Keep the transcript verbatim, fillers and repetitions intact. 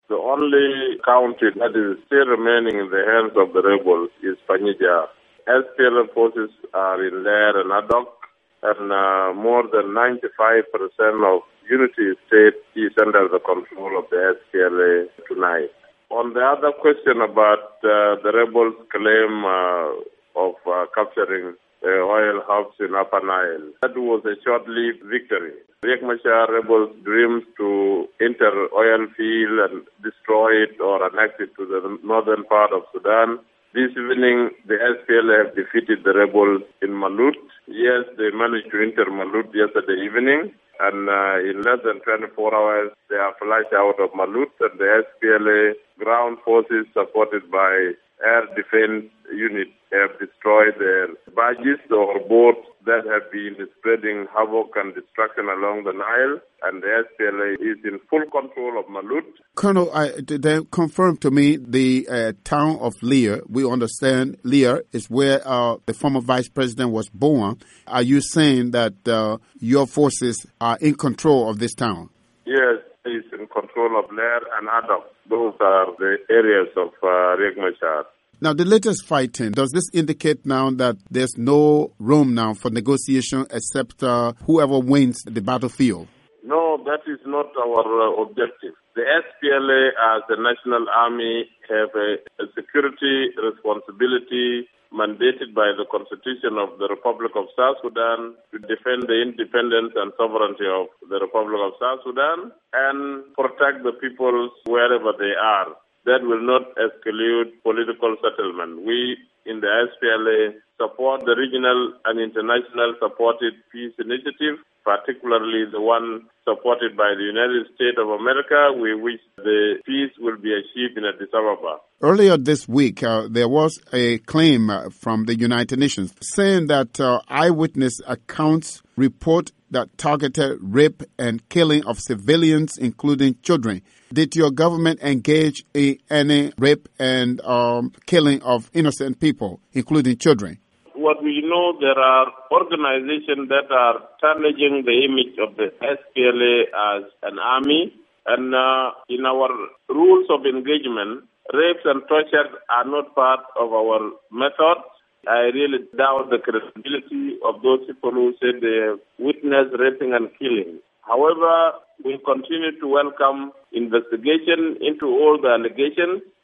The only county that is still remaining in the hands of the rebels is Panija. S P L A forces are in Lair and Adok, and uh, more than ninety-five percent of Unity State is under the control of the S P L A tonight. On the other question about uh, the rebels' claim uh, of uh, capturing uh, oil hubs in Upper Nile, that was a short-lived victory. Riek Machar rebels dreamed to enter oil field and destroy it or annex it to the northern part of Sudan. This evening, the S P L A have defeated the rebels in Malut. Yes, they managed to enter Malut yesterday evening, and uh, in less than twenty-four hours, they are flushed out of Malut, and the S P L A ground forces, supported by air defense units, have destroyed their barges or boats that have been spreading havoc and destruction along the Nile, and the S P L A is in full control of Malut. Colonel, I, they confirmed to me the uh, town of Lear. We understand Lear is where uh, the former vice president was born. Are you saying that uh, your forces are in control of this town? Yes, it's in control of Lair and Adok. Those are the areas of uh, Riek Machar. Now, the latest fighting, does this indicate now that there's no room now for negotiation except uh, whoever wins the battlefield? No, that is not our uh, objective. The S P L A as the national army have a, a security responsibility mandated by the Constitution of the Republic of South Sudan to defend the independence and sovereignty of the Republic of South Sudan and protect the peoples wherever they are. That will not escalate political settlement. We in the S P L A support the regional and international supported peace initiative, particularly the one supported by the United States of America. We wish the peace will be achieved in Addis Ababa. Earlier this week, uh, there was a claim uh, from the United Nations saying that uh, eyewitness accounts report that targeted rape and killing of civilians, including children. Did your government engage in any rape and um, killing of innocent people, including children? What we know, there are organizations that are tarnishing the image of the S P L A as an army. And uh, in our rules of engagement, rapes and torture are not part of our methods. I really doubt the credibility of those people who said they witnessed raping and killing. However, we continue to welcome investigation into all the allegations,